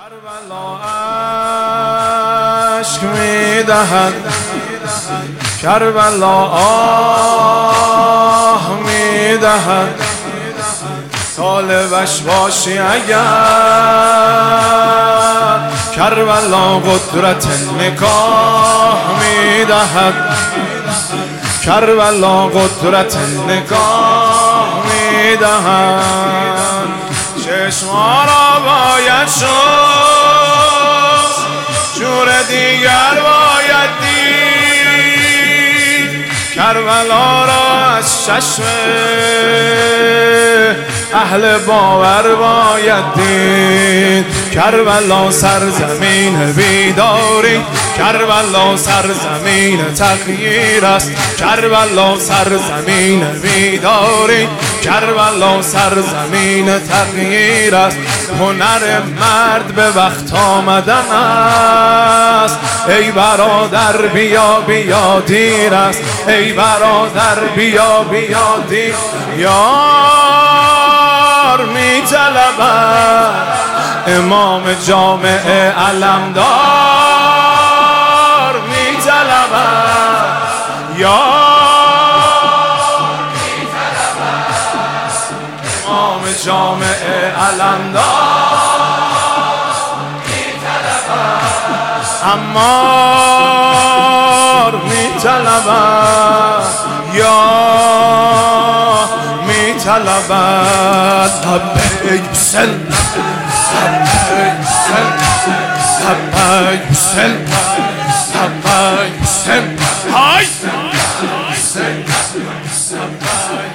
کربلا اشک میدهد، کربلا آه میدهد. طالبش باشی اگر، کربلا قدرت نگاه میدهد، کربلا قدرت نگاه میدهد. چشما را باید شد، شور دیگر باید دید، کربلا را از چشم اهل باور باید دید. کربلا سرزمین بیداری، کربلا سرزمین تغییر است، کربلا سرزمین بیداری، کربلا سرزمین تغییر است. هنر مرد به وقت آمدن است، ای برادر بیا بیا دیر است، ای برادر بیا بیا دیر. یار می طلبد امام جامعه علمدار، می طلبد یار می طلبد امام جامعه علمدار، می طلبد عمار، می طلبد یار می طلبد. لبیک حسین، لبیک حسین، لبیک حسین، لبیک حسین، های